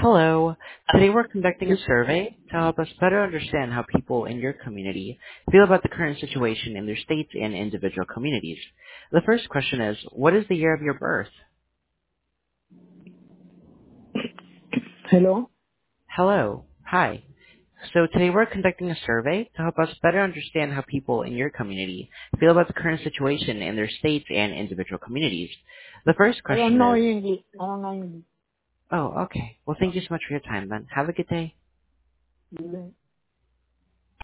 Hello. Today we're conducting a survey to help us better understand how people in your community feel about the current situation in their states and individual communities. The first question is, what is the year of your birth? Hello? Hello. Hi. So today we're conducting a survey to help us better understand how people in your community feel about the current situation in their states and individual communities. The first I don't question know is, English. I don't know oh, okay. Well, thank you so much for your time then. Have a good day. English.